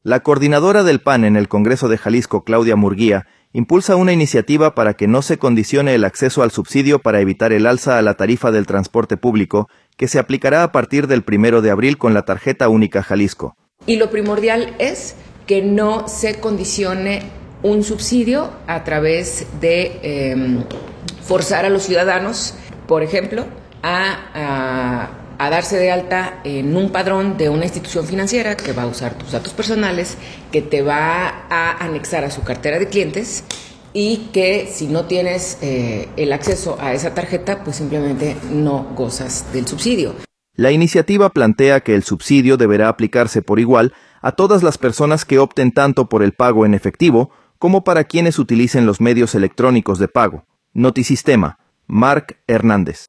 La coordinadora del PAN en el Congreso de Jalisco, Claudia Murguía, impulsa una iniciativa para que no se condicione el acceso al subsidio para evitar el alza a la tarifa del transporte público, que se aplicará a partir del 1 de abril con la tarjeta única Jalisco. Y lo primordial es que no se condicione un subsidio a través de forzar a los ciudadanos, por ejemplo, a darse de alta en un padrón de una institución financiera que va a usar tus datos personales, que te va a anexar a su cartera de clientes y que si no tienes el acceso a esa tarjeta, pues simplemente no gozas del subsidio. La iniciativa plantea que el subsidio deberá aplicarse por igual a todas las personas que opten tanto por el pago en efectivo como para quienes utilicen los medios electrónicos de pago. Notisistema, Marc Hernández.